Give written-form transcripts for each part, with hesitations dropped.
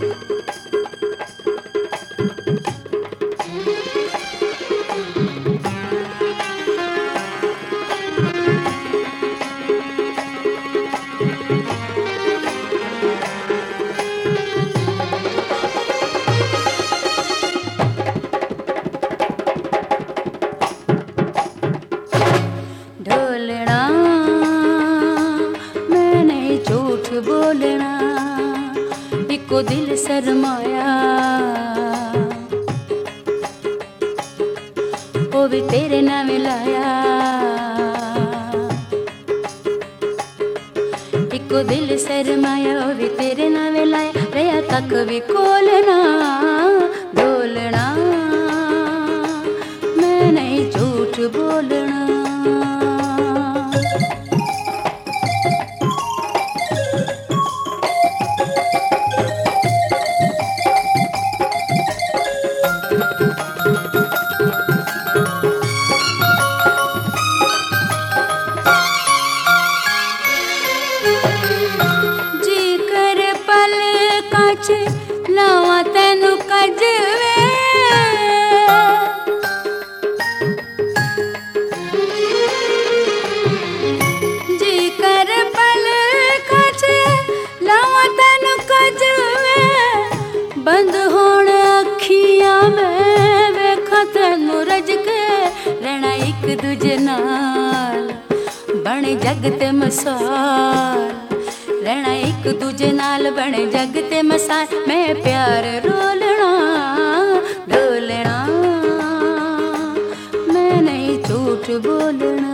ढोलना मैंने झूठ बोलना, इको दिल शर्माया वो भी तेरे नाम लाया। इको दिल शर्माया वो भी तेरे नाम लाया, रया कख भी खोलना। ढोलना मैंने झूठ बोलना। लावा तेनू कजवे जी कर पल कच, लावा तेनू कजवे बंद होण अखियां में वेखा तेनू रज के। रहना एक दूजे नाल बने जग ते मिसाल, रहना एक दूजे नाल बने जग ते मिसाल। मैं प्यार रोलना ढोलना मैं नहीं झूठ बोलना।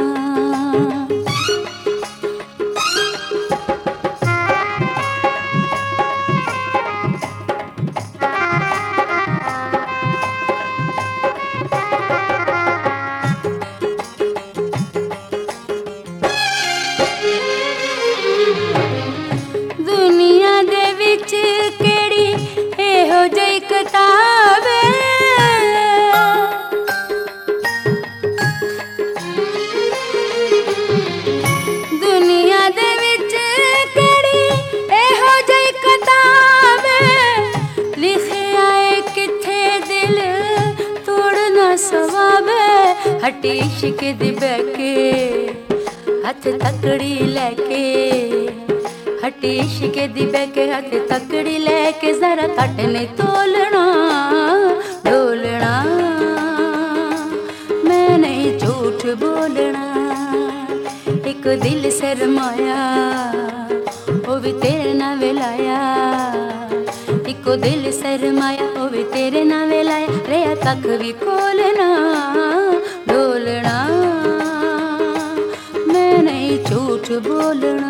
दुनिया दे विच केड़ी एहो जई किताब दुनिया दे विच केड़ी एहो जई किताब लिखिया है किथे दिल तोड़ना सवाब। हटी इश्क दी बैके हथ तकड़ी लेके, हटी इश्क दी बैके हथ तकड़ी लेके, जरा कट नहीं तोलना। ढोलना मैं नहीं झूठ बोलना। एक दिल शर्माया वो भी तेरे नाम लाया। इको दिल शर्माया वो भी तेरे नाम लाया, रया कख भी खोलना। ढोलना मैं नहीं झूठ बोलना।